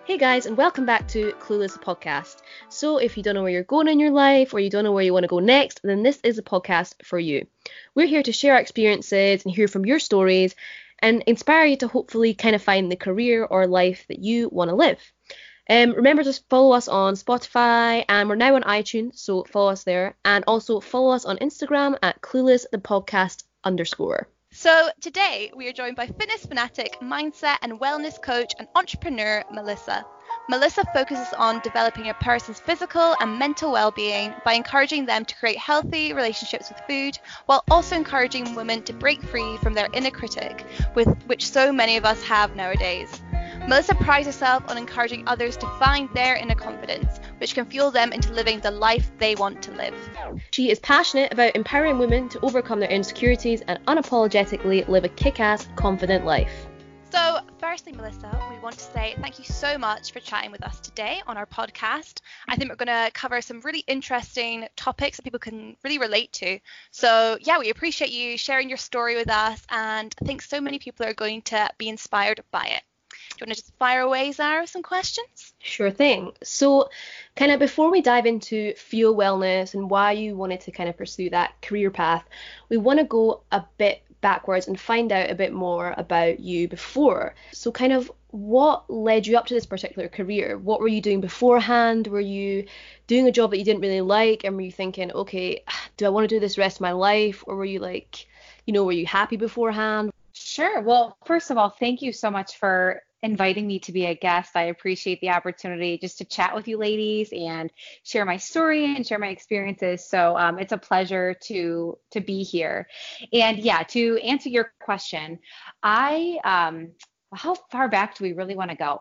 Hey guys, and welcome back to Clueless Podcast. So, if you don't know where you're going in your life or you don't know where you want to go next, then this is a podcast for you. We're here to share our experiences and hear from your stories and inspire you to hopefully kind of find the career or life that you want to live. Remember to follow us on Spotify, and we're now on iTunes, so follow us there. And also follow us on Instagram at cluelessthepodcast_. So today we are joined by fitness fanatic, mindset and wellness coach and entrepreneur Melissa. Melissa focuses on developing a person's physical and mental well-being by encouraging them to create healthy relationships with food, while also encouraging women to break free from their inner critic, with which so many of us have nowadays. Melissa prides herself on encouraging others to find their inner confidence, which can fuel them into living the life they want to live. She is passionate about empowering women to overcome their insecurities and unapologetically live a kick-ass, confident life. So, firstly, Melissa, we want to say thank you so much for chatting with us today on our podcast. I think we're going to cover some really interesting topics that people can really relate to. So, yeah, we appreciate you sharing your story with us, and I think so many people are going to be inspired by it. Do you want to just fire away, Zara, with some questions? Sure thing. So, kind of before we dive into Feel Wellness and why you wanted to kind of pursue that career path, we want to go a bit backwards and find out a bit more about you before. So, kind of what led you up to this particular career? What were you doing beforehand? Were you doing a job that you didn't really like, and were you thinking, okay, do I want to do this rest of my life? Or were you like, were you happy beforehand? Sure. Well, first of all, thank you so much for inviting me to be a guest. I appreciate the opportunity just to chat with you ladies and share my story and share my experiences. So it's a pleasure to be here. And yeah, to answer your question, how far back do we really want to go?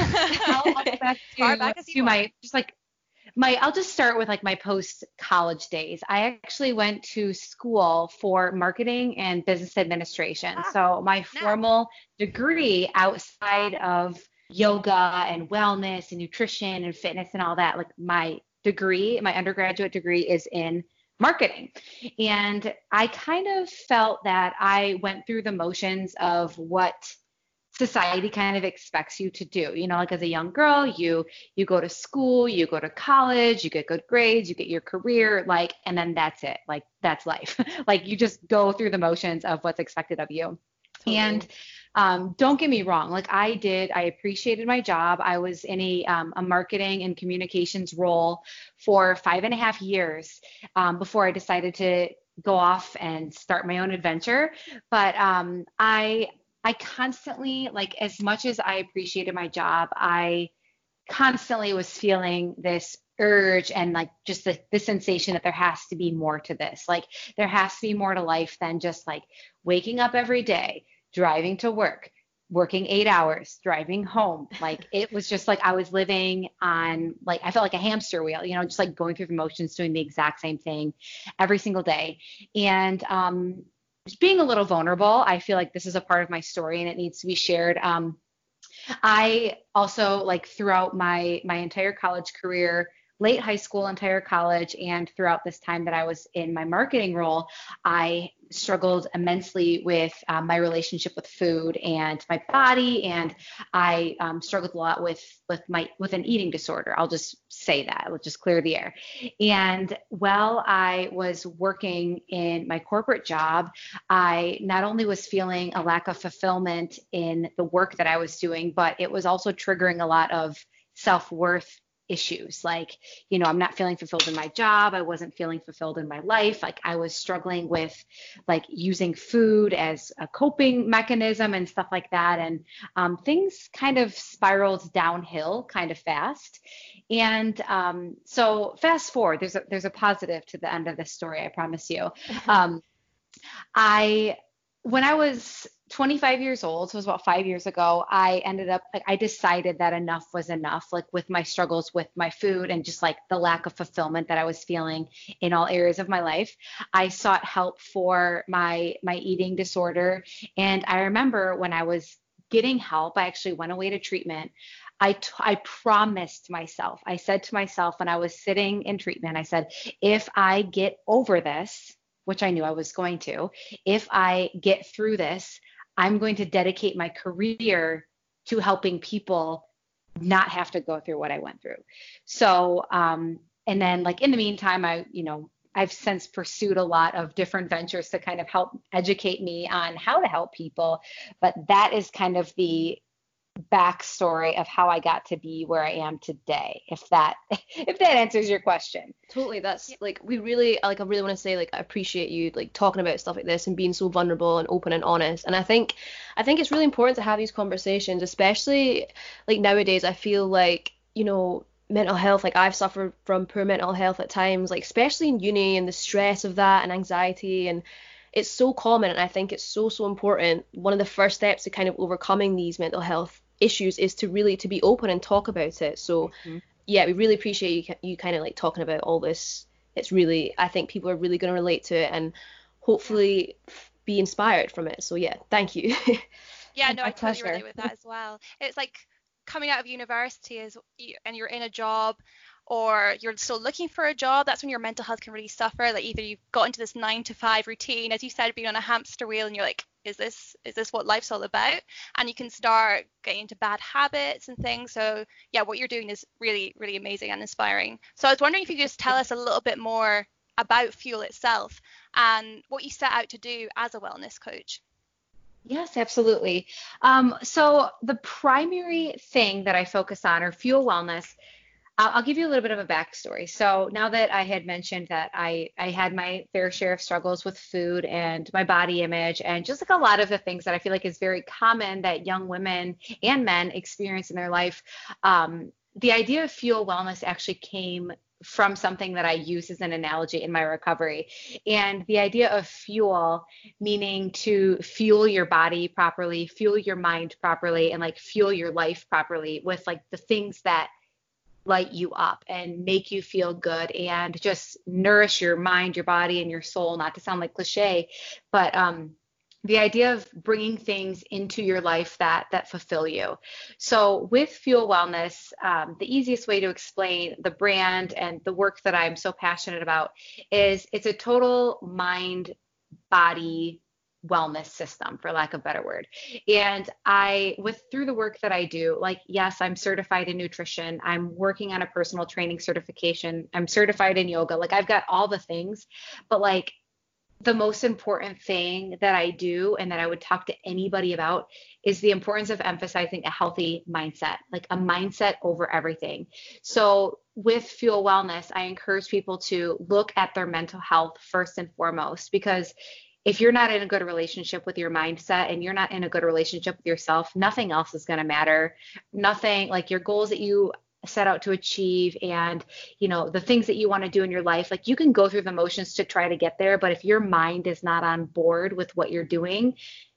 Far back as you want. I'll just start with like my post-college days. I actually went to school for marketing and business administration. So my formal degree outside of yoga and wellness and nutrition and fitness and all that, like my undergraduate degree is in marketing. And I kind of felt that I went through the motions of what society kind of expects you to do. Like as a young girl, you go to school, you go to college, you get good grades, you get your career, and then that's it. Like that's life. Like you just go through the motions of what's expected of you. Totally. And don't get me wrong, I appreciated my job. I was in a marketing and communications role for 5.5 years before I decided to go off and start my own adventure. But I constantly, as much as I appreciated my job, I constantly was feeling this urge and just the sensation that there has to be more to this. There has to be more to life than just waking up every day, driving to work, working 8 hours, driving home. It was just I was living on, I felt like a hamster wheel, just going through the motions, doing the exact same thing every single day. And, just being a little vulnerable, I feel like this is a part of my story and it needs to be shared. I also, throughout my entire college career, late high school, entire college, and throughout this time that I was in my marketing role, I struggled immensely with my relationship with food and my body, and I struggled a lot with an eating disorder. I'll just say that. Let's just clear the air. And while I was working in my corporate job, I not only was feeling a lack of fulfillment in the work that I was doing, but it was also triggering a lot of self-worth issues. I'm not feeling fulfilled in my job. I wasn't feeling fulfilled in my life. I was struggling with using food as a coping mechanism and stuff like that. And things kind of spiraled downhill kind of fast. And so fast forward, there's a positive to the end of this story, I promise you. When I was 25 years old, so it was about 5 years ago, I ended up, I decided that enough was enough, with my struggles with my food and just the lack of fulfillment that I was feeling in all areas of my life. I sought help for my eating disorder. And I remember when I was getting help, I actually went away to treatment. I promised myself, I said to myself when I was sitting in treatment, I said, if I get over this, which I knew I was going to, if I get through this, I'm going to dedicate my career to helping people not have to go through what I went through. So, and then like in the meantime, I've since pursued a lot of different ventures to kind of help educate me on how to help people. But that is kind of the backstory of how I got to be where I am today, if that answers your question. Totally. That's like, I really want to say, like, I appreciate you like talking about stuff like this and being so vulnerable and open and honest. And I think it's really important to have these conversations, especially like nowadays. I feel like, mental health, like I've suffered from poor mental health at times, like especially in uni, and the stress of that and anxiety, and it's so common. And I think it's so important. One of the first steps to kind of overcoming these mental health issues is to be open and talk about it. So yeah, we really appreciate you kind of like talking about all this. It's really, I think people are really going to relate to it and hopefully be inspired from it. So yeah, thank you. Yeah, no, I totally relate with that as well. It's like coming out of university and you're in a job, or you're still looking for a job. That's when your mental health can really suffer. Like either you've got into this 9 to 5 routine, as you said, being on a hamster wheel, and you're like, is this what life's all about? And you can start getting into bad habits and things. So yeah, what you're doing is really, really amazing and inspiring. So I was wondering if you could just tell us a little bit more about Fuel itself and what you set out to do as a wellness coach. Yes, absolutely. So the primary thing that I focus on, or Fuel Wellness, I'll give you a little bit of a backstory. So now that I had mentioned that I had my fair share of struggles with food and my body image, and just like a lot of the things that I feel like is very common that young women and men experience in their life, the idea of Fuel Wellness actually came from something that I use as an analogy in my recovery. And the idea of fuel, meaning to fuel your body properly, fuel your mind properly, and like fuel your life properly with like the things that light you up and make you feel good and just nourish your mind, your body, and your soul. Not to sound like cliche, but the idea of bringing things into your life that fulfill you. So with Fuel Wellness, the easiest way to explain the brand and the work that I'm so passionate about is it's a total mind, body, wellness system, for lack of a better word. And through the work that I do, like, yes, I'm certified in nutrition. I'm working on a personal training certification. I'm certified in yoga. Like, I've got all the things, but like, the most important thing that I do and that I would talk to anybody about is the importance of emphasizing a healthy mindset, like a mindset over everything. So with Fuel Wellness, I encourage people to look at their mental health first and foremost, because if you're not in a good relationship with your mindset and you're not in a good relationship with yourself, nothing else is going to matter. Nothing, like your goals that you set out to achieve and the things that you want to do in your life, like you can go through the motions to try to get there, but if your mind is not on board with what you're doing,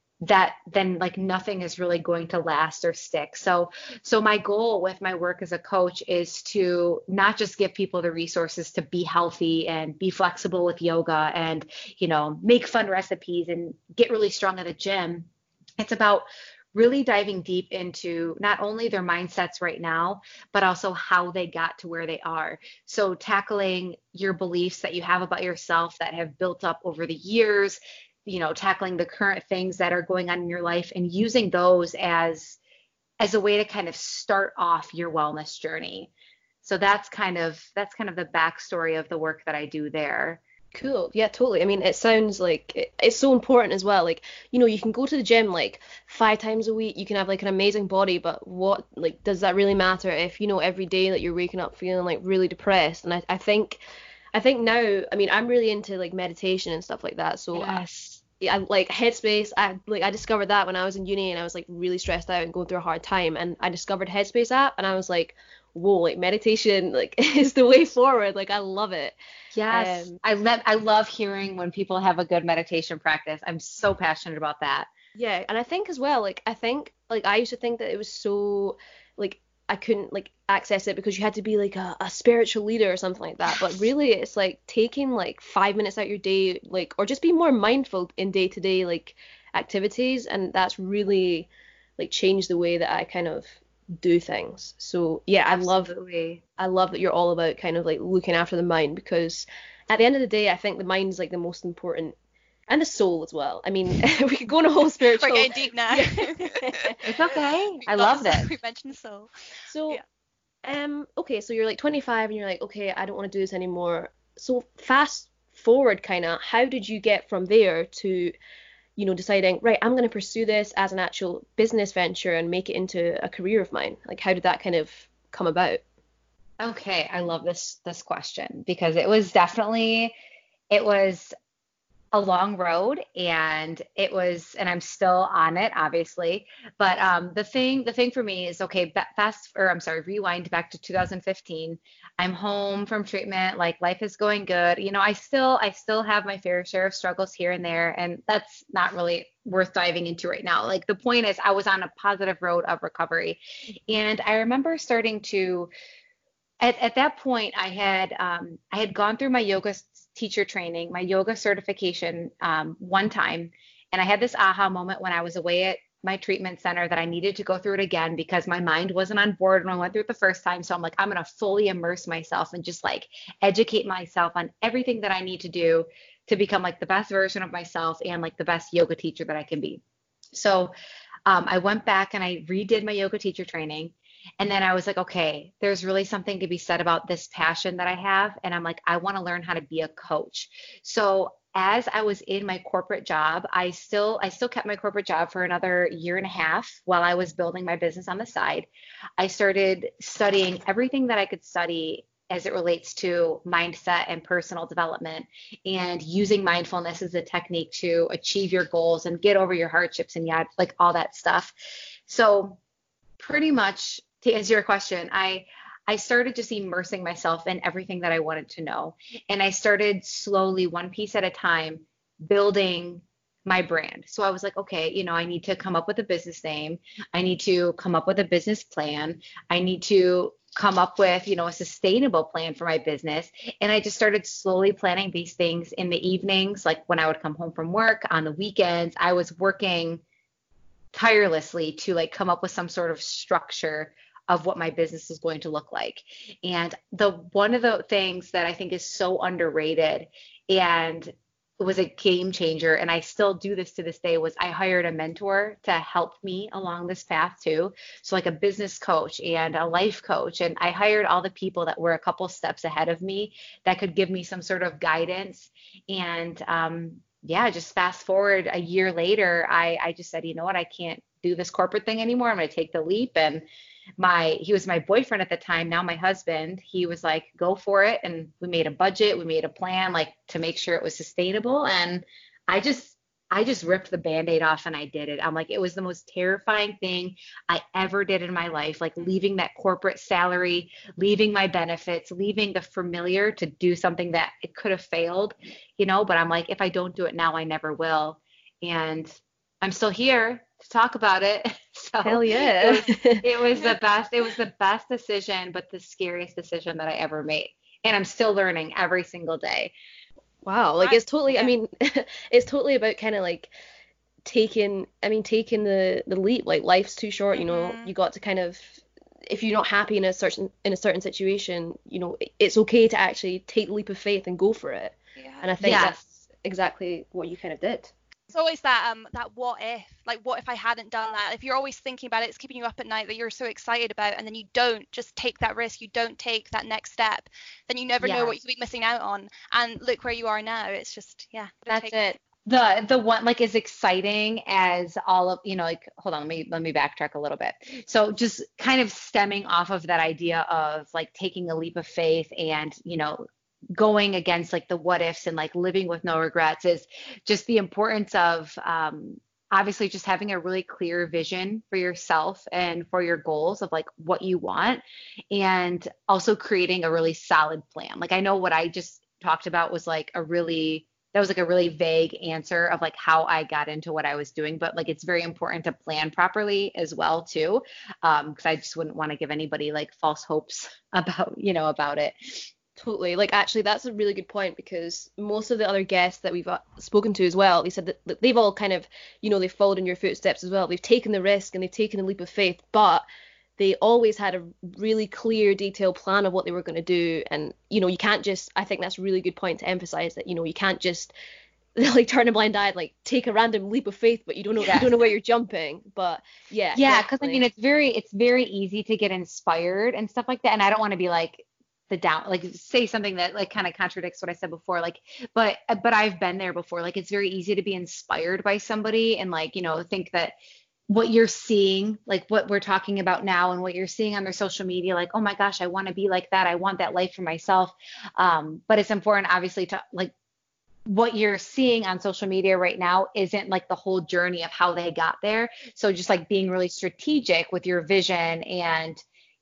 then like nothing is really going to last or stick. So my goal with my work as a coach is to not just give people the resources to be healthy and be flexible with yoga and make fun recipes and get really strong at the gym. It's about really diving deep into not only their mindsets right now, but also how they got to where they are. So tackling your beliefs that you have about yourself that have built up over the years, tackling the current things that are going on in your life and using those as a way to kind of start off your wellness journey. So that's kind of the backstory of the work that I do there. Cool. Yeah, totally. I mean, it sounds like it's so important as well. Like, you can go to the gym like 5 times a week. You can have like an amazing body, but what, like, does that really matter if, every day that you're waking up feeling like really depressed? And I think now, I mean, I'm really into like meditation and stuff like that. So yes. I like Headspace. I discovered that when I was in uni and I was like really stressed out and going through a hard time. And I discovered Headspace app and I was like, whoa, like meditation like is the way forward. Like I love it. Yes. I love hearing when people have a good meditation practice. I'm so passionate about that. Yeah, and I think as well, like I used to think that it was so like I couldn't like access it because you had to be like a spiritual leader or something like that. But really it's like taking like 5 minutes out your day, like, or just be more mindful in day-to-day like activities, and that's really like changed the way that I kind of do things. So yeah, Absolutely. I love that you're all about kind of like looking after the mind, because at the end of the day I think the mind's like the most important And the soul as well. I mean, we could go on a whole spiritual. We're getting deep now. It's okay. I love this. We mentioned the soul. So, okay, so you're like 25 and you're like, okay, I don't want to do this anymore. So fast forward, kind of, how did you get from there to, deciding, right, I'm going to pursue this as an actual business venture and make it into a career of mine? Like, how did that kind of come about? Okay, I love this question because it was a long road, and I'm still on it, obviously. But the thing for me is, okay, rewind back to 2015. I'm home from treatment, like life is going good. I still have my fair share of struggles here and there, and that's not really worth diving into right now. Like, the point is, I was on a positive road of recovery, and I remember starting to, at that point, I had gone through my yoga teacher training, my yoga certification one time. And I had this aha moment when I was away at my treatment center that I needed to go through it again because my mind wasn't on board when I went through it the first time. So I'm like, I'm going to fully immerse myself and just like educate myself on everything that I need to do to become like the best version of myself and like the best yoga teacher that I can be. So I went back and I redid my yoga teacher training. And then I was like, okay, there's really something to be said about this passion that I have. And I'm like, I want to learn how to be a coach. So as I was in my corporate job, I still kept my corporate job for another year and a half while I was building my business on the side. I started studying everything that I could study as it relates to mindset and personal development, and using mindfulness as a technique to achieve your goals and get over your hardships and like all that stuff. So pretty much, to answer your question, I started just immersing myself in everything that I wanted to know. And I started slowly, one piece at a time, building my brand. So I was like, okay, I need to come up with a business name. I need to come up with a business plan. I need to come up with, a sustainable plan for my business. And I just started slowly planning these things in the evenings, like when I would come home from work, on the weekends. I was working tirelessly to like come up with some sort of structure of what my business is going to look like. And one of the things that I think is so underrated and was a game changer, and I still do this to this day, was I hired a mentor to help me along this path too. So like a business coach and a life coach. And I hired all the people that were a couple steps ahead of me that could give me some sort of guidance. And just fast forward a year later, I just said, you know what, I can't do this corporate thing anymore. I'm going to take the leap. And he was my boyfriend at the time, now my husband, he was like, go for it. And we made a budget, we made a plan, like to make sure it was sustainable. And I just ripped the Band-Aid off and I did it. I'm like, it was the most terrifying thing I ever did in my life, like leaving that corporate salary, leaving my benefits, leaving the familiar to do something that it could have failed, but I'm like, if I don't do it now, I never will. And I'm still here to talk about it. So hell yeah. It was the best. It was the best decision, but the scariest decision that I ever made. And I'm still learning every single day. Wow. Like it's totally, I mean, it's totally about kind of like taking the leap. Like life's too short, you got to kind of, if you're not happy in a certain situation, it's okay to actually take the leap of faith and go for it. Yeah. And I think that's exactly what you kind of did. It's always that what if, like, what if I hadn't done that? If you're always thinking about it, it's keeping you up at night that you're so excited about, and then you don't just take that risk, you don't take that next step, then you never know what you could be missing out on. And look where you are now. It's just, that's it. The one, like, as exciting as all of, like, hold on, let me backtrack a little bit. So just kind of stemming off of that idea of like taking a leap of faith and, going against like the what ifs and like living with no regrets is just the importance of obviously just having a really clear vision for yourself and for your goals of like what you want, and also creating a really solid plan. Like I know what I just talked about was like a really vague answer of like how I got into what I was doing, but like it's very important to plan properly as well too, because I just wouldn't want to give anybody like false hopes about it. Totally. Like, actually, that's a really good point, because most of the other guests that we've spoken to as well, they said that they've all kind of, they've followed in your footsteps as well. They've taken the risk and they've taken the leap of faith, but they always had a really clear, detailed plan of what they were going to do. And, you can't just, I think that's a really good point to emphasize that, you can't just like turn a blind eye, like take a random leap of faith, but you don't know where you're jumping. But yeah, Yeah, because I definitely. mean, it's very easy to get inspired and stuff like that. And I don't want to be like the down, like say something that like kind of contradicts what I said before. Like, but I've been there before. Like, it's very easy to be inspired by somebody and like, think that what you're seeing, like what we're talking about now and what you're seeing on their social media, like, oh my gosh, I want to be like that. I want that life for myself. But it's important, obviously, to like what you're seeing on social media right now isn't like the whole journey of how they got there. So just like being really strategic with your vision and,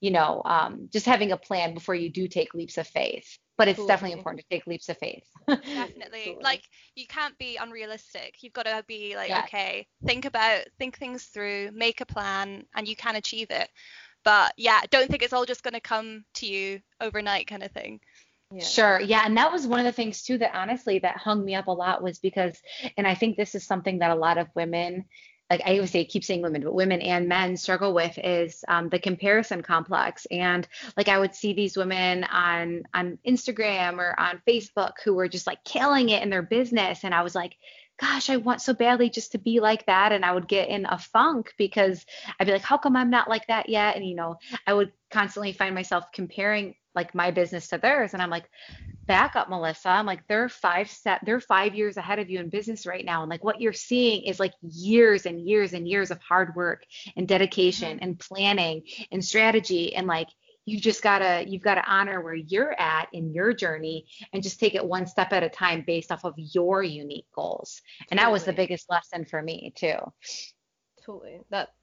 just having a plan before you do take leaps of faith. But it's definitely important to take leaps of faith. Definitely. Totally. Like, you can't be unrealistic. You've got to be like, Yeah. okay, think things through, make a plan, and you can achieve it. But yeah, don't think it's all just going to come to you overnight kind of thing. Yeah. Sure. Yeah. And that was one of the things too that honestly that hung me up a lot was because, and I think this is something that a lot of women, like I always say, keep saying women, but women and men struggle with is the comparison complex. And like I would see these women on Instagram or on Facebook who were just like killing it in their business. And I was like, gosh, I want so badly just to be like that. And I would get in a funk because I'd be like, how come I'm not like that yet? And, I would constantly find myself comparing like my business to theirs. And I'm like, back up, Melissa. I'm like, they're 5 years ahead of you in business right now. And like what you're seeing is like years and years and years of hard work and dedication and planning and strategy. And like, you've gotta honor where you're at in your journey and just take it one step at a time based off of your unique goals. And that was the biggest lesson for me too. Totally. That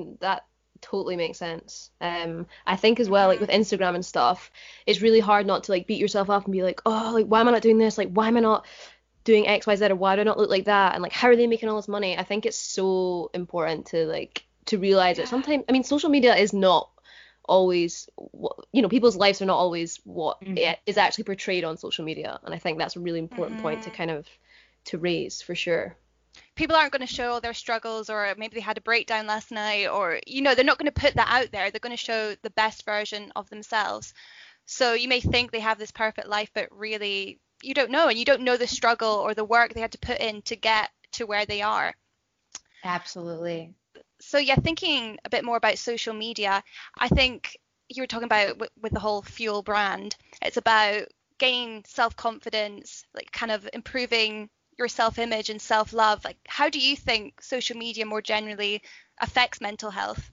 totally makes sense. I think as well, like with Instagram and stuff, it's really hard not to like beat yourself up and be like, oh, like why am I not doing this? Like why am I not doing X, Y, Z, or why do I not look like that? And like how are they making all this money? I think it's so important to realize that sometimes, I mean, social media is not always people's lives are not always what it is actually portrayed on social media, and I think that's a really important point to kind of to raise for sure. People aren't going to show their struggles, or maybe they had a breakdown last night, or they're not going to put that out there. They're going to show the best version of themselves. So you may think they have this perfect life, but really you don't know, and you don't know the struggle or the work they had to put in to get to where they are. Absolutely. So yeah, thinking a bit more about social media, I think you were talking about with the whole Fuel brand, it's about gaining self-confidence, like kind of improving your self-image and self-love. Like, how do you think social media more generally affects mental health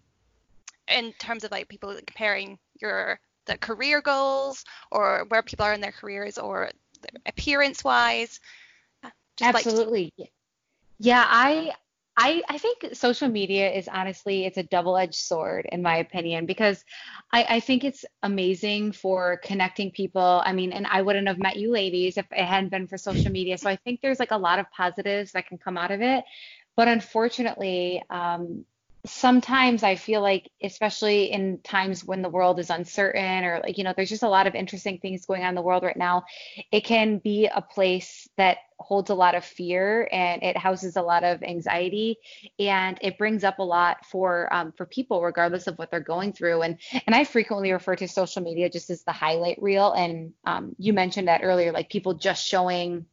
in terms of like people comparing the career goals or where people are in their careers or appearance wise? Absolutely. Yeah, I think social media is honestly, it's a double-edged sword in my opinion, because I think it's amazing for connecting people. I mean, and I wouldn't have met you ladies if it hadn't been for social media. So I think there's like a lot of positives that can come out of it. But unfortunately, sometimes I feel like, especially in times when the world is uncertain or like, there's just a lot of interesting things going on in the world right now, it can be a place that holds a lot of fear and it houses a lot of anxiety, and it brings up a lot for people regardless of what they're going through. And I frequently refer to social media just as the highlight reel. And you mentioned that earlier, like people just showing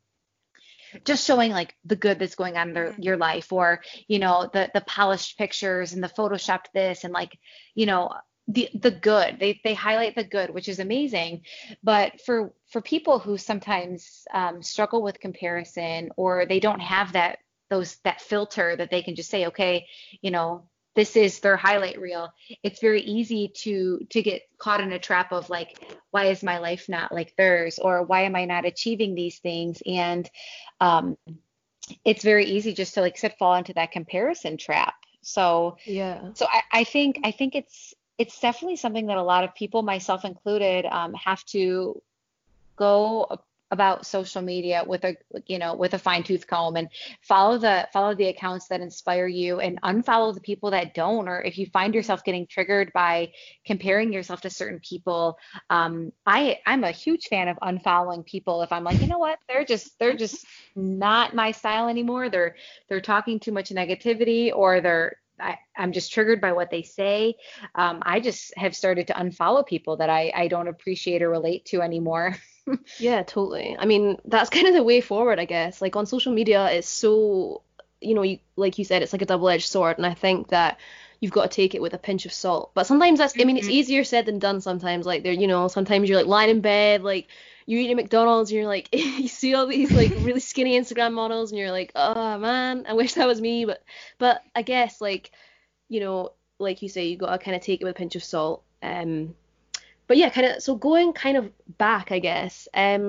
like the good that's going on in your life, or the polished pictures and the photoshopped this, and like the good, they highlight the good, which is amazing. But for people who sometimes struggle with comparison, or they don't have that filter that they can just say, okay, this is their highlight reel, it's very easy to get caught in a trap of like, why is my life not like theirs, or why am I not achieving these things? And it's very easy just to like fall into that comparison trap. So Yeah. So I think it's definitely something that a lot of people, myself included, have to go about social media with a fine tooth comb, and follow the accounts that inspire you and unfollow the people that don't. Or if you find yourself getting triggered by comparing yourself to certain people, I'm a huge fan of unfollowing people if I'm like, you know what, they're just not my style anymore. They're talking too much negativity, or I'm just triggered by what they say. I just have started to unfollow people that I don't appreciate or relate to anymore. Yeah, totally. I mean, that's kind of the way forward, I guess. Like on social media, it's so, like you said, it's like a double-edged sword, and I think that you've got to take it with a pinch of salt. But sometimes I mean, it's Mhm. easier said than done sometimes. Like sometimes you're like lying in bed, like you're eating McDonald's, and you're like, you see all these like really skinny Instagram models, and you're like, oh man, I wish that was me. But I guess like, you know, like you say, you got to kind of take it with a pinch of salt. But yeah, kind of so going kind of back, I guess.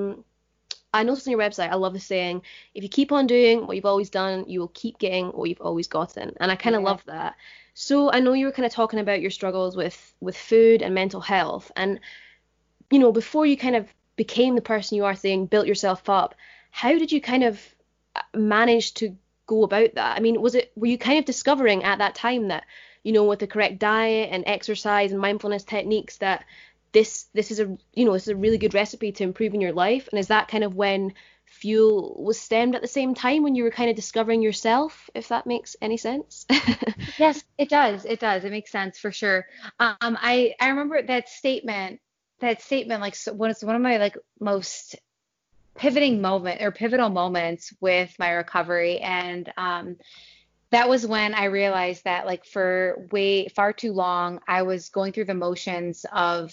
I noticed on your website, I love the saying, if you keep on doing what you've always done, you will keep getting what you've always gotten. And I kind of Yeah. love that. So I know you were kind of talking about your struggles with food and mental health. And, before you kind of became the person you are saying, built yourself up, how did you kind of manage to go about that? I mean, were you kind of discovering at that time that, with the correct diet and exercise and mindfulness techniques that this is a really good recipe to improving your life? And is that kind of when Fuel was stemmed at the same time when you were kind of discovering yourself, if that makes any sense? Yes, it does. It does. It makes sense for sure. I remember that statement. That statement, like, so, one of my like most pivotal moments with my recovery, and that was when I realized that, like, for way far too long I was going through the motions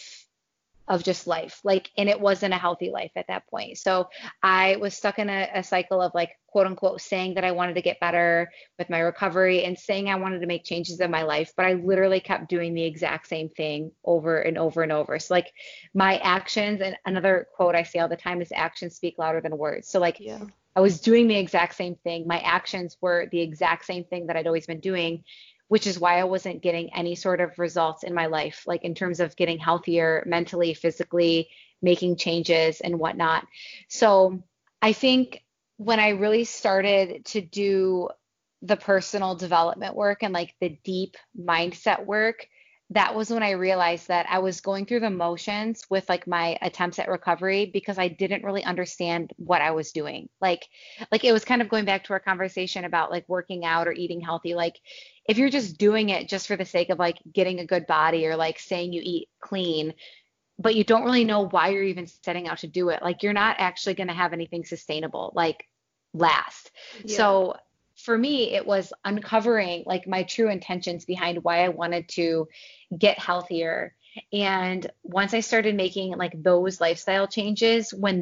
of just life, like, and it wasn't a healthy life at that point. So I was stuck in a cycle of, like, quote unquote, saying that I wanted to get better with my recovery and saying I wanted to make changes in my life, but I literally kept doing the exact same thing over and over and over. So, like, my actions, and another quote I say all the time is actions speak louder than words. So, like, Yeah. I was doing the exact same thing. My actions were the exact same thing that I'd always been doing, which is why I wasn't getting any sort of results in my life, like in terms of getting healthier mentally, physically, making changes and whatnot. So I think when I really started to do the personal development work and, like, the deep mindset work, that was when I realized that I was going through the motions with, like, my attempts at recovery because I didn't really understand what I was doing. Like it was kind of going back to our conversation about, like, working out or eating healthy. Like, if you're just doing it just for the sake of, like, getting a good body, or, like, saying you eat clean, but you don't really know why you're even setting out to do it, like, you're not actually going to have anything sustainable, like, last. Yeah. So for me, it was uncovering, like, my true intentions behind why I wanted to get healthier. And once I started making, like, those lifestyle changes, when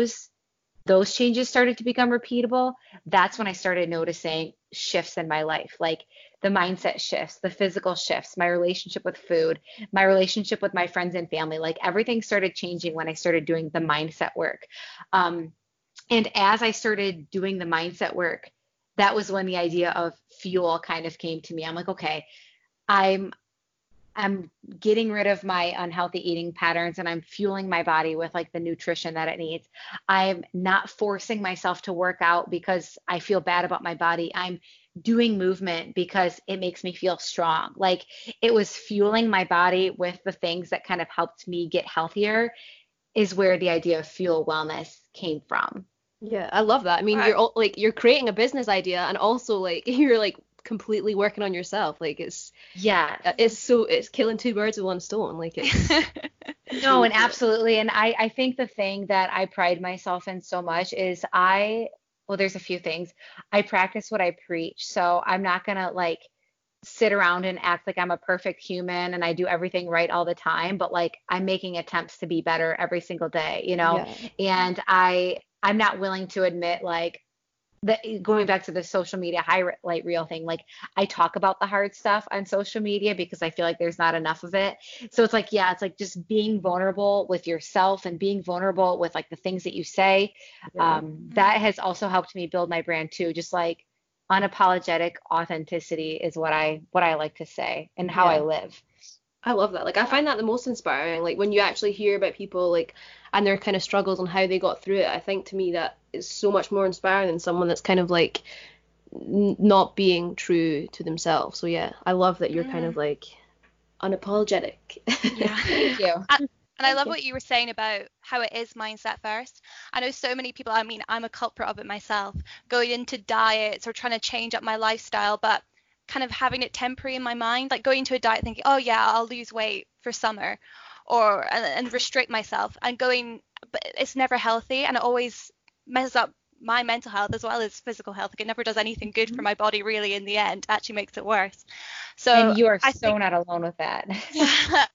those changes started to become repeatable, that's when I started noticing shifts in my life, like the mindset shifts, the physical shifts, my relationship with food, my relationship with my friends and family. Like, everything started changing when I started doing the mindset work. Um, and as I started doing the mindset work, that was when the idea of Fuel kind of came to me. I'm like, okay, I'm I'm getting rid of my unhealthy eating patterns, and I'm fueling my body with, like, the nutrition that it needs. I'm not forcing myself to work out because I feel bad about my body. I'm doing movement because it makes me feel strong. Like, it was fueling my body with the things that kind of helped me get healthier, is where the idea of Fuel Wellness came from. Yeah, I love that. I mean, Wow. like you're creating a business idea and also like you're like completely working on yourself. Like Yes. it's killing two birds with one stone. Like it's No, really and cool. absolutely. And I think the thing that I pride myself in so much is well, there's a few things. I practice what I preach. So I'm not going to, like, sit around and act like I'm a perfect human and I do everything right all the time, but, like, I'm making attempts to be better every single day, you know? Yeah. And I'm not willing to admit, like, that, going back to the social media highlight reel thing, like, I talk about the hard stuff on social media because I feel like there's not enough of it. So it's like, yeah, it's like just being vulnerable with yourself and being vulnerable with, like, the things that you say. Yeah. That has also helped me build my brand too. Just, like, unapologetic authenticity is what I like to say, and how I Yeah. live. I love that. Like I find that the most inspiring. Like when you actually hear about people like and their kind of struggles and how they got through it, I think to me that is so much more inspiring than someone that's kind of like not being true to themselves. So yeah, I love that you're kind of Mm, like unapologetic. yeah. Thank you. And, and I Thank love you. what you were saying about how it is mindset first. I know so many people, I mean, I'm a culprit of it myself, going into diets or trying to change up my lifestyle, but kind of having it temporary in my mind, like going to a diet thinking, oh yeah, I'll lose weight for summer, or and restrict myself, and going but it's never healthy, and it always messes up my mental health as well as physical health. Like, it never does anything good for my body, really. In the end, it actually makes it worse. So And you are I so think, not alone with that. yeah.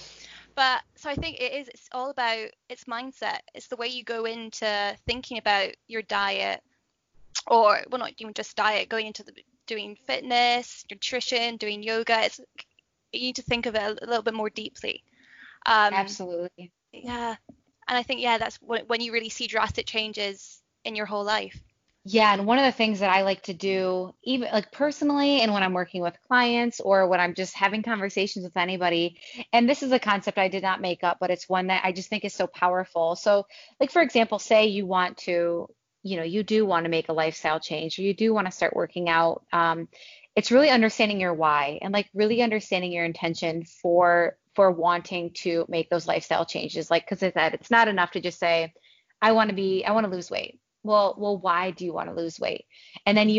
But so I think it's all about, it's mindset. It's the way you go into thinking about your diet, or, well, not even just diet, going into doing fitness, nutrition, doing yoga. You need to think of it a little bit more deeply. Absolutely. Yeah. And I think, yeah, that's when you really see drastic changes in your whole life. Yeah, and one of the things that I like to do, even like personally, and when I'm working with clients or when I'm just having conversations with anybody, and this is a concept I did not make up, but it's one that I just think is so powerful. So, like for example, say you want to, you do want to make a lifestyle change, or you do want to start working out. It's really understanding your why and like really understanding your intention for wanting to make those lifestyle changes. Like, because it's not enough to just say, I want to lose weight. Well, why do you want to lose weight? And then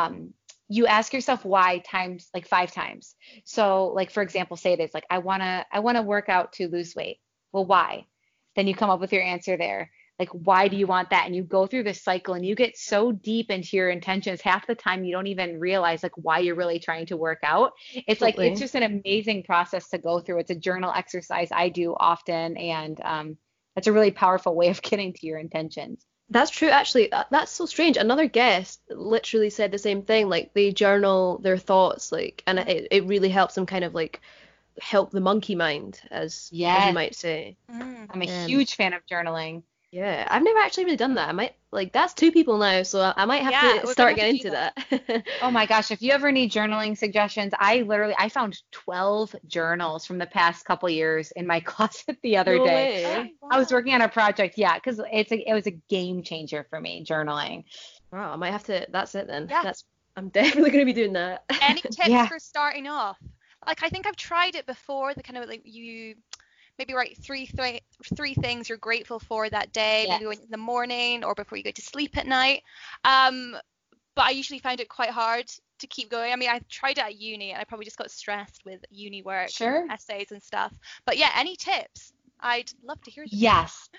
you ask yourself why times like 5 times. So like for example, say it is like I want to work out to lose weight. Well, why? Then you come up with your answer there. Like, why do you want that? And you go through this cycle and you get so deep into your intentions. Half the time you don't even realize like why you're really trying to work out. It's like it's Totally. just an amazing process to go through. It's a journal exercise I do often, and it's a really powerful way of getting to your intentions. That's true, actually. That's so strange. Another guest literally said the same thing. Like, they journal their thoughts, like, and it really helps them kind of like help the monkey mind, as you Yes. might say. Mm. I'm a Um, huge fan of journaling. yeah, I've never actually really done that. I might like that's two people now, so I might have Yeah, to we're gonna start have to getting do into that. that. Oh my gosh, if you ever need journaling suggestions, I found 12 journals from the past couple years in my closet the other No day. Oh, way. I was wow. working on a project, yeah, because it was a game changer for me, journaling. Wow, I might have to. That's it then. Yeah. That's I'm definitely going to be doing that. Any tips Yeah, for starting off? Like, I think I've tried it before. The kind of like, you maybe write three things you're grateful for that day, yeah. maybe when in the morning or before you go to sleep at night. Um, but I usually find it quite hard to keep going. I mean, I tried it at uni and I probably just got stressed with uni work and Sure. essays and stuff. But yeah, any tips? I'd love to hear them. Yes.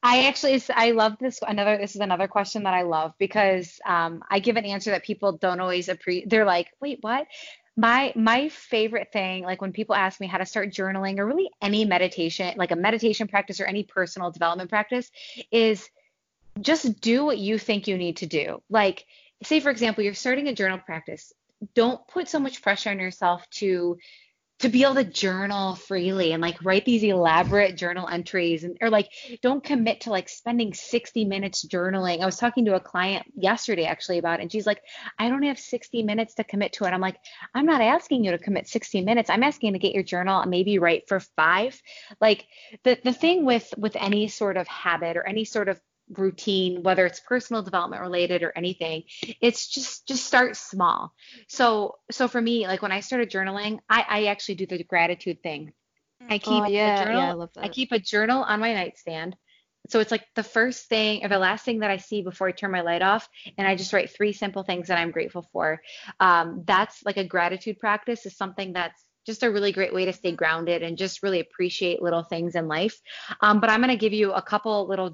I love this is another question that I love because I give an answer that people don't always appreciate. They're like, wait, what? My favorite thing, like when people ask me how to start journaling or really any meditation, like a meditation practice or any personal development practice, is just do what you think you need to do. Like, say, for example, you're starting a journal practice. Don't put so much pressure on yourself to be able to journal freely and like write these elaborate journal entries, and or like don't commit to like spending 60 minutes journaling. I was talking to a client yesterday actually about it, and she's like, I don't have 60 minutes to commit to it. I'm like, I'm not asking you to commit 60 minutes. I'm asking you to get your journal and maybe write for 5. Like the thing with any sort of habit or any sort of routine, whether it's personal development related or anything, it's just start small. So for me, like when I started journaling, I actually do the gratitude thing. I Mm. Oh keep a yeah, yeah, I journal, love I that. keep a journal on my nightstand. So it's like the first thing or the last thing that I see before I turn my light off, and I just write 3 simple things that I'm grateful for. That's like a gratitude practice is something that's just a really great way to stay grounded and just really appreciate little things in life. But I'm going to give you a couple little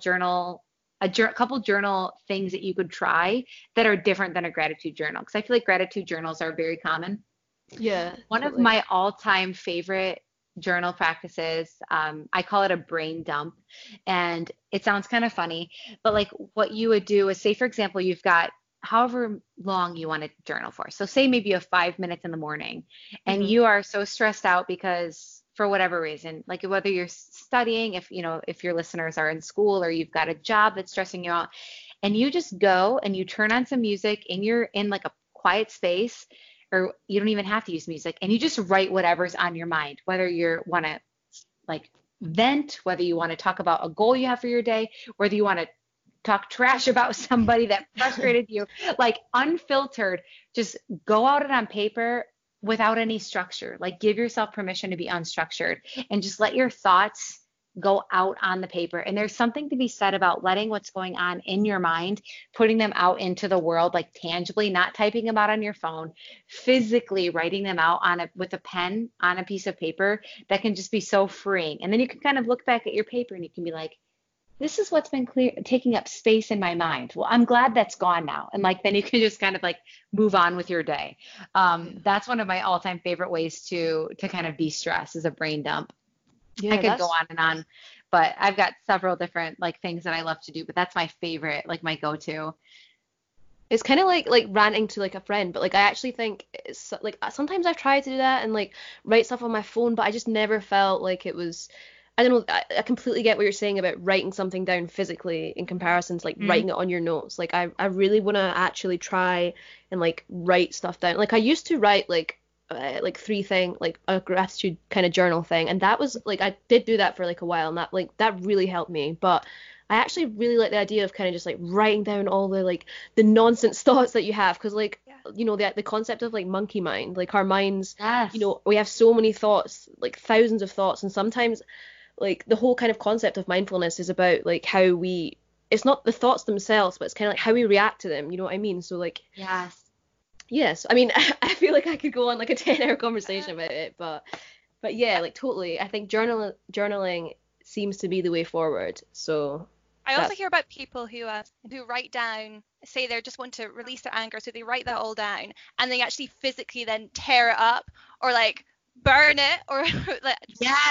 couple journal things that you could try that are different than a gratitude journal, because I feel like gratitude journals are very common. Yeah, One of totally. my all-time favorite journal practices, I call it a brain dump. And it sounds kind of funny, but like what you would do is say, for example, you've got however long you want to journal for. So say maybe you have 5 minutes in the morning and Hmm. you are so stressed out because for whatever reason, like whether you're studying, if your listeners are in school or you've got a job that's stressing you out, and you just go and you turn on some music and you're in like a quiet space, or you don't even have to use music, and you just write whatever's on your mind, whether you want to like vent, whether you want to talk about a goal you have for your day, whether you want to talk trash about somebody that frustrated you, like unfiltered, just go out it on paper without any structure. Like give yourself permission to be unstructured and just let your thoughts go out on the paper. And there's something to be said about letting what's going on in your mind, putting them out into the world, like tangibly, not typing them out on your phone, physically writing them out with a pen on a piece of paper. That can just be so freeing. And then you can kind of look back at your paper and you can be like, this is what's been taking up space in my mind. Well, I'm glad that's gone now. And like, then you can just kind of like move on with your day. That's one of my all-time favorite ways to kind of de-stress is a brain dump. Yeah, I could go on and on, but I've got several different like things that I love to do, but that's my favorite, like my go-to. It's kind of like ranting to like a friend, but like I actually think it's like sometimes I've tried to do that and like write stuff on my phone, but I just never felt like it was. I don't know. I completely get what you're saying about writing something down physically in comparison to like writing it on your notes. Like I really want to actually try and like write stuff down. Like I used to write like like a gratitude kind of journal thing, and that was like I did do that for like a while, and that really helped me. But I actually really like the idea of kind of just like writing down all the like the nonsense thoughts that you have, because like you know the concept of like monkey mind, like our minds, you know, we have so many thoughts, like thousands of thoughts, and sometimes like the whole kind of concept of mindfulness is about like how it's not the thoughts themselves, but it's kind of like how we react to them, you know what I mean? So like yes, I mean I feel like I could go on like a 10-hour conversation about it, but yeah, like totally, I think journaling seems to be the way forward. So I also hear about people who write down, say they just want to release their anger, so they write that all down and they actually physically then tear it up or like burn it or like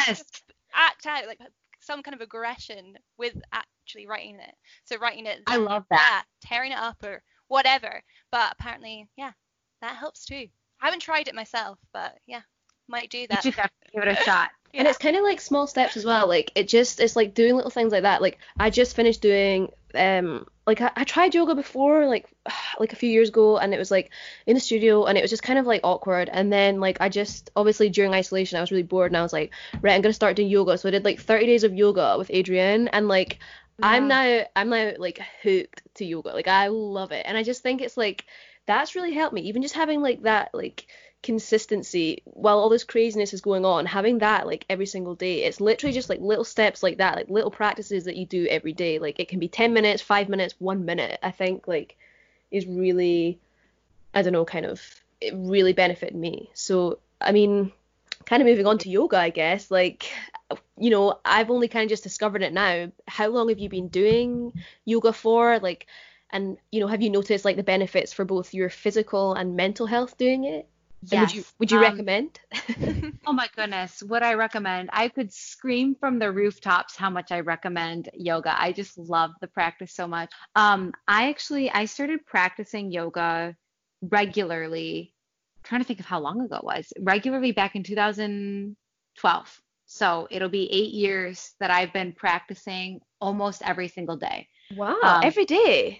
act out like some kind of aggression with actually writing it. So writing it, I love that. Yeah, tearing it up or whatever. But apparently, yeah, that helps too. I haven't tried it myself, but yeah, might do that. You should definitely give it a shot. Yeah. And it's kind of like small steps as well. Like it's like doing little things like that. Like I just finished doing like I tried yoga before like a few years ago, and it was like in the studio, and it was just kind of like awkward. And then like I just obviously during isolation I was really bored, and I was like, right, I'm gonna start doing yoga. So I did like 30 days of yoga with Adriene, and like I'm now like hooked to yoga. Like I love it, and I just think it's like that's really helped me. Even just having like that like consistency while all this craziness is going on, having that like every single day, it's literally just like little steps like that, like little practices that you do every day. Like it can be 10 minutes, 5 minutes, 1 minute, I think like is really, I don't know, kind of it really benefited me. So I mean, kind of moving on to yoga, I guess, like, you know, I've only kind of just discovered it now. How long have you been doing yoga for? Like, and you know, have you noticed like the benefits for both your physical and mental health doing it? Yes. And would you recommend? Oh my goodness, would I recommend? I could scream from the rooftops how much I recommend yoga. I just love the practice so much. I started practicing yoga regularly. I'm trying to think of how long ago it was. Regularly back in 2012. So it'll be 8 years that I've been practicing almost every single day. Wow, every day.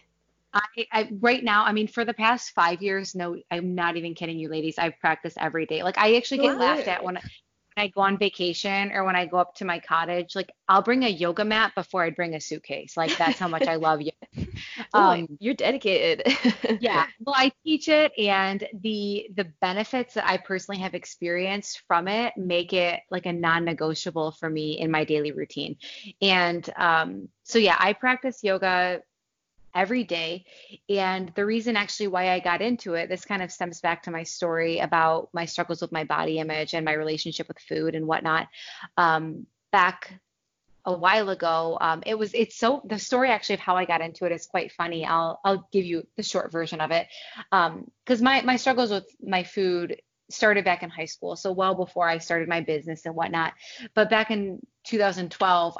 I right now, I mean, for the past 5 years, no, I'm not even kidding you, ladies. I've practiced every day. Like I actually get laughed at when I go on vacation or when I go up to my cottage. Like I'll bring a yoga mat before I bring a suitcase. Like that's how much I love yoga. You're dedicated. Yeah. Well, I teach it, and the benefits that I personally have experienced from it make it like a non-negotiable for me in my daily routine. And so yeah, I practice yoga every day. And the reason actually why I got into it, this kind of stems back to my story about my struggles with my body image and my relationship with food and whatnot. Back a while ago, the story actually of how I got into it is quite funny. I'll give you the short version of it. Because my struggles with my food started back in high school. So well before I started my business and whatnot. But back in 2012,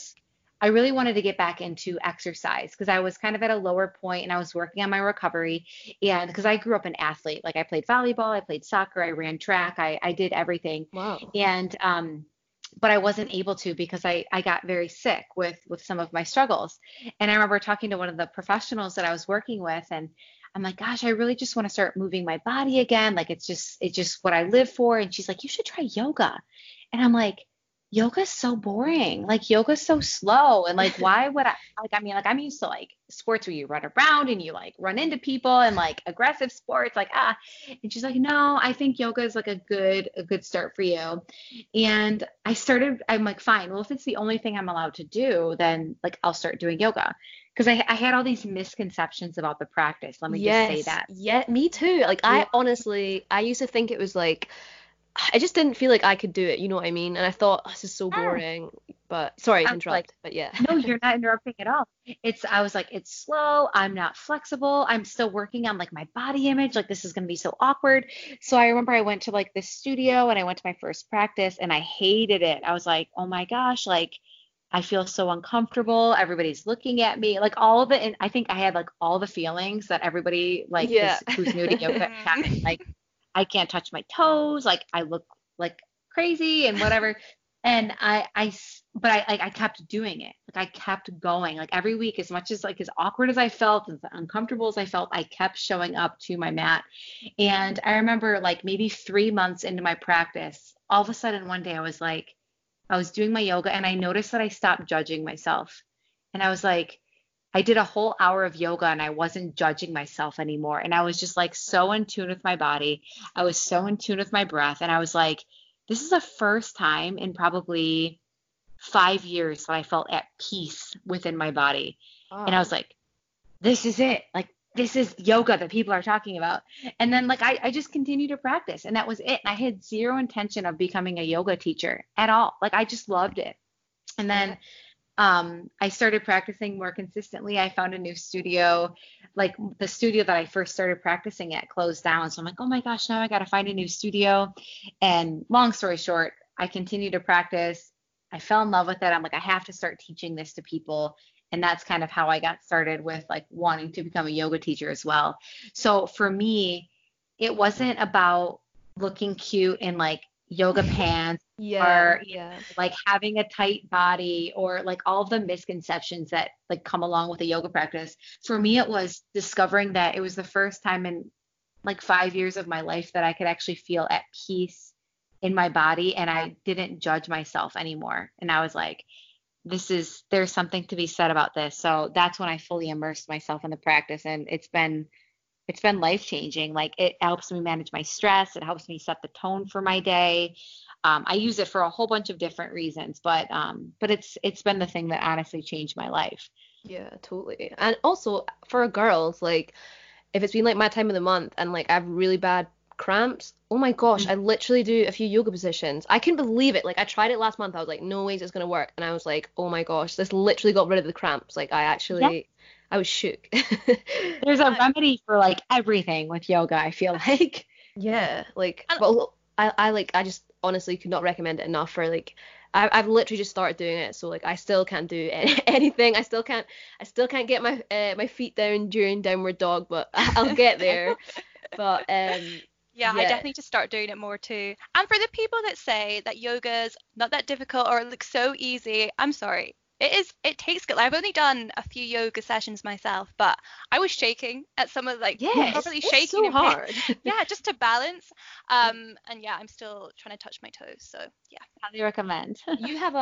I really wanted to get back into exercise because I was kind of at a lower point and I was working on my recovery. And because I grew up an athlete, like I played volleyball, I played soccer, I ran track, I did everything. Wow. And but I wasn't able to because I got very sick with some of my struggles. And I remember talking to one of the professionals that I was working with, and I'm like, gosh, I really just want to start moving my body again. Like it's just what I live for. And she's like, you should try yoga. And I'm like, yoga's so boring. Like yoga's so slow. And like, why would I'm used to like sports where you run around and you like run into people and like aggressive sports, like, and she's like, no, I think yoga is like a good start for you. And I'm like, fine. Well, if it's the only thing I'm allowed to do, then like, I'll start doing yoga. Cause I had all these misconceptions about the practice. Let me just say that. Yeah, me too. Like I used to think it was like, I just didn't feel like I could do it, you know what I mean? And I thought, this is so boring. But sorry to I'm interrupt, like, but yeah. no, you're not interrupting at all. I was like, it's slow. I'm not flexible. I'm still working on like my body image. Like this is going to be so awkward. So I remember I went to like this studio and I went to my first practice and I hated it. I was like, oh my gosh, like I feel so uncomfortable. Everybody's looking at me, like all of it. And I think I had like all the feelings that everybody like Yeah. who's new to yoga had. Like I can't touch my toes. Like I look like crazy and whatever. And but I kept doing it. Like I kept going. Like every week, as much as like as awkward as I felt, as uncomfortable as I felt, I kept showing up to my mat. And I remember like maybe 3 months into my practice, all of a sudden one day I was doing my yoga and I noticed that I stopped judging myself. And I was like, I did a whole hour of yoga and I wasn't judging myself anymore. And I was just like so in tune with my body. I was so in tune with my breath. And I was like, this is the first time in probably 5 years that I felt at peace within my body. Oh. And I was like, this is it. Like, this is yoga that people are talking about. And then like I just continued to practice and that was it. And I had zero intention of becoming a yoga teacher at all. Like I just loved it. And then I started practicing more consistently. I found a new studio. Like the studio that I first started practicing at closed down. So I'm like, oh my gosh, now I got to find a new studio. And long story short, I continued to practice. I fell in love with it. I'm like, I have to start teaching this to people. And that's kind of how I got started with like wanting to become a yoga teacher as well. So for me, it wasn't about looking cute in like yoga pants or like having a tight body or like all of the misconceptions that like come along with a yoga practice. For me, it was discovering that it was the first time in like 5 years of my life that I could actually feel at peace in my body and I didn't judge myself anymore. And I was like, there's something to be said about this. So that's when I fully immersed myself in the practice and it's been life changing. Like it helps me manage my stress. It helps me set the tone for my day. I use it for a whole bunch of different reasons, but it's been the thing that honestly changed my life. Yeah, totally. And also for girls, like if it's been like my time of the month and like I have really bad cramps, oh my gosh, I literally do a few yoga positions. I couldn't believe it. Like I tried it last month. I was like, no ways it's gonna work. And I was like, oh my gosh, this literally got rid of the cramps. Like I was shook. There's a remedy for like everything with yoga, I feel like. Yeah, like well, I just honestly could not recommend it enough for like I've literally just started doing it, so like I still can't do anything. I still can't get my my feet down during downward dog, but I'll get there. But yeah, I definitely need to start doing it more too. And for the people that say that yoga's not that difficult or it looks so easy, I'm sorry. It takes skill. I've only done a few yoga sessions myself, but I was shaking at some of like properly shaking. It's so hard. Yeah, just to balance. And yeah, I'm still trying to touch my toes. So yeah. Highly recommend. You have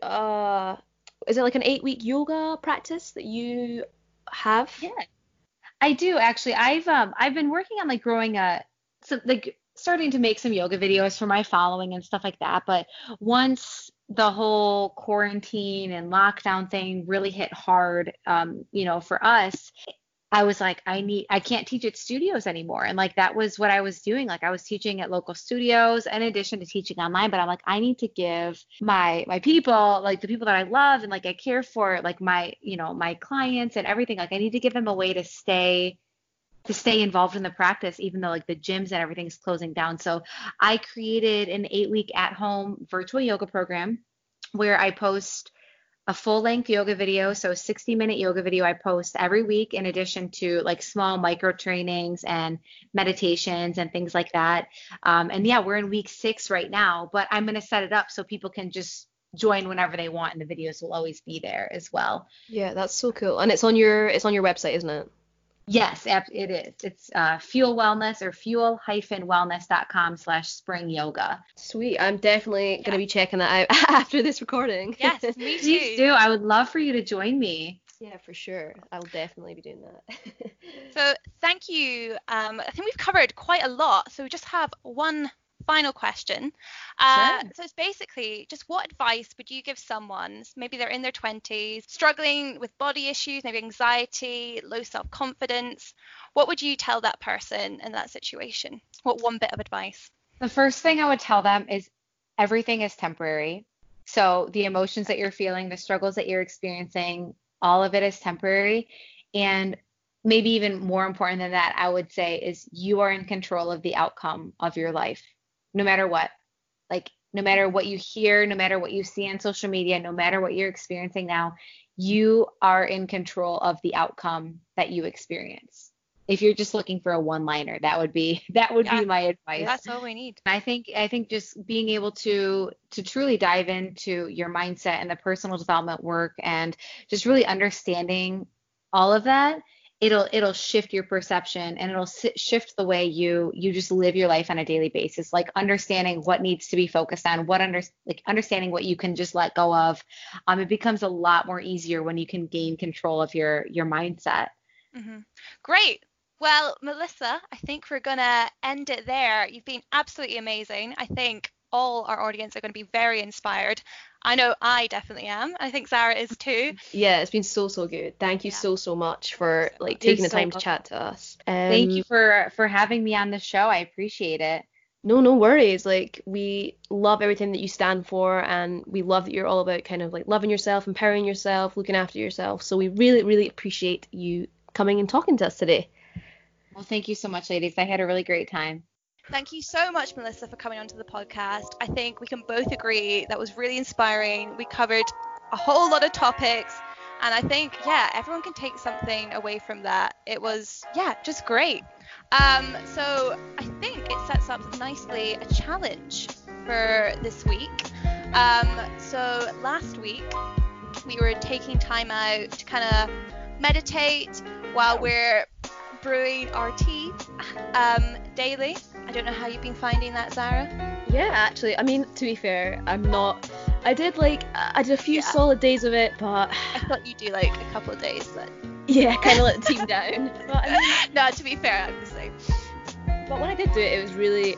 is it like an 8-week yoga practice that you have? Yeah, I do actually. I've been working on like growing starting to make some yoga videos for my following and stuff like that. But once the whole quarantine and lockdown thing really hit hard, for us, I was like, I can't teach at studios anymore. And like, that was what I was doing. Like I was teaching at local studios in addition to teaching online, but I'm like, I need to give my people, like the people that I love and like I care for, like my clients and everything. Like I need to give them a way to stay involved in the practice, even though like the gyms and everything is closing down. So I created an 8-week at-home virtual yoga program where I post a full-length yoga video. So a 60-minute yoga video I post every week in addition to like small micro trainings and meditations and things like that. And yeah, we're in week 6 right now, but I'm going to set it up so people can just join whenever they want and the videos will always be there as well. Yeah, that's so cool. And it's on your website, isn't it? Yes, it is. It's Fuel Wellness or fuel-wellness.com/spring yoga. Sweet. I'm definitely going to be checking that out after this recording. Yes, me too. Please do. I would love for you to join me. Yeah, for sure. I'll definitely be doing that. So thank you. I think we've covered quite a lot. So we just have one final question. Sure. So it's basically just what advice would you give someone, maybe they're in their 20s, struggling with body issues, maybe anxiety, low self-confidence? What would you tell that person in that situation? What one bit of advice? The first thing I would tell them is everything is temporary. So the emotions that you're feeling, the struggles that you're experiencing, all of it is temporary. And maybe even more important than that, I would say, is you are in control of the outcome of your life, no matter what. Like, no matter what you hear, no matter what you see on social media, no matter what you're experiencing now, you are in control of the outcome that you experience. If you're just looking for a one-liner, that would be my advice. That's all we need. I think just being able to truly dive into your mindset and the personal development work and just really understanding all of that, it'll shift your perception, and it'll shift the way you just live your life on a daily basis. Like understanding what needs to be focused on, understanding what you can just let go of. It becomes a lot more easier when you can gain control of your mindset. Mm-hmm. Great. Well, Melissa, I think we're going to end it there. You've been absolutely amazing. I think all our audience are going to be very inspired. I know I definitely am. I think Zara is too. Yeah, it's been so good. Thank you so much for taking the time to chat to us. Thank you for having me on the show. I appreciate it. No worries. Like, we love everything that you stand for, and we love that you're all about kind of like loving yourself, empowering yourself, looking after yourself. So we really, really appreciate you coming and talking to us today. Well, thank you so much, ladies. I had a really great time. Thank you so much, Melissa, for coming onto the podcast. I think we can both agree that was really inspiring. We covered a whole lot of topics, and I think, everyone can take something away from that. It was, just great. So I think it sets up nicely a challenge for this week. So last week, we were taking time out to kind of meditate while we're brewing our tea daily. I don't know how you've been finding that, Zara. Yeah, actually, I mean, to be fair, I did a few solid days of it, but I thought you do like a couple of days, but kind of let the team down. But I mean, no, to be fair, I'm the same. But when I did do it, it was really,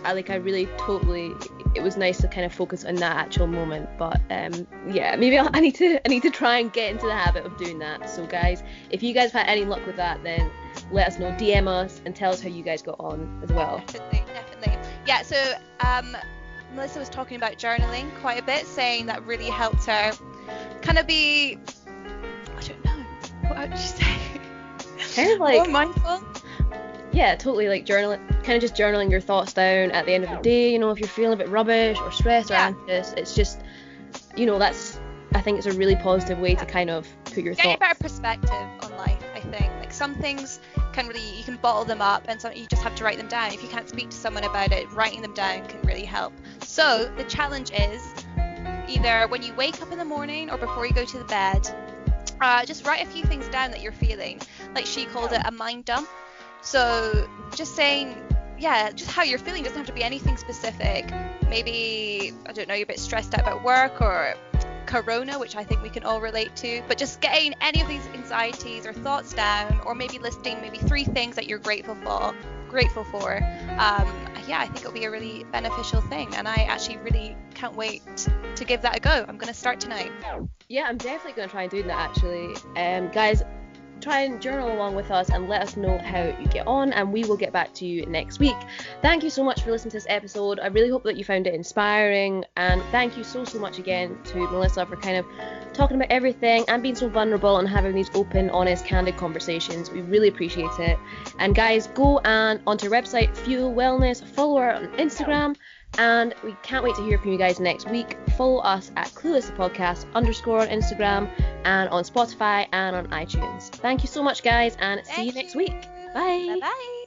it was nice to kind of focus on that actual moment. But maybe I need to try and get into the habit of doing that. So guys, if you guys have had any luck with that, then let us know, DM us and tell us how you guys got on as well. Definitely. Yeah, so Melissa was talking about journaling quite a bit, saying that really helped her kind of be, I don't know, what would you say? Kind of like more mindful. Yeah, totally, like journaling your thoughts down at the end of the day. If you're feeling a bit rubbish or stressed or anxious, it's just, I think it's a really positive way to kind of put your thoughts. Get a better perspective on life, I think. Like, some things you can bottle them up, and you just have to write them down. If you can't speak to someone about it, writing them down can really help. So the challenge is either when you wake up in the morning or before you go to the bed, just write a few things down that you're feeling. Like, she called it a mind dump. So just saying, just how you're feeling. Doesn't have to be anything specific. Maybe, I don't know, you're a bit stressed out about work or Corona, which I think we can all relate to, but just getting any of these anxieties or thoughts down, or maybe listing maybe 3 things that you're grateful for. I think it'll be a really beneficial thing, and I actually really can't wait to give that a go. I'm going to start tonight. Yeah, I'm definitely going to try and do that actually. Guys, try and journal along with us and let us know how you get on, and we will get back to you next week. Thank you so much for listening to this episode. I really hope that you found it inspiring, and thank you so much again to Melissa for kind of talking about everything and being so vulnerable and having these open, honest, candid conversations. We really appreciate it. And guys, go and onto our website, Fuel Wellness, follow her on Instagram, and we can't wait to hear from you guys next week. Follow us at Clueless Podcast _ on Instagram and on Spotify and on iTunes. Thank you so much, guys, and see you next week. Bye. Bye-bye.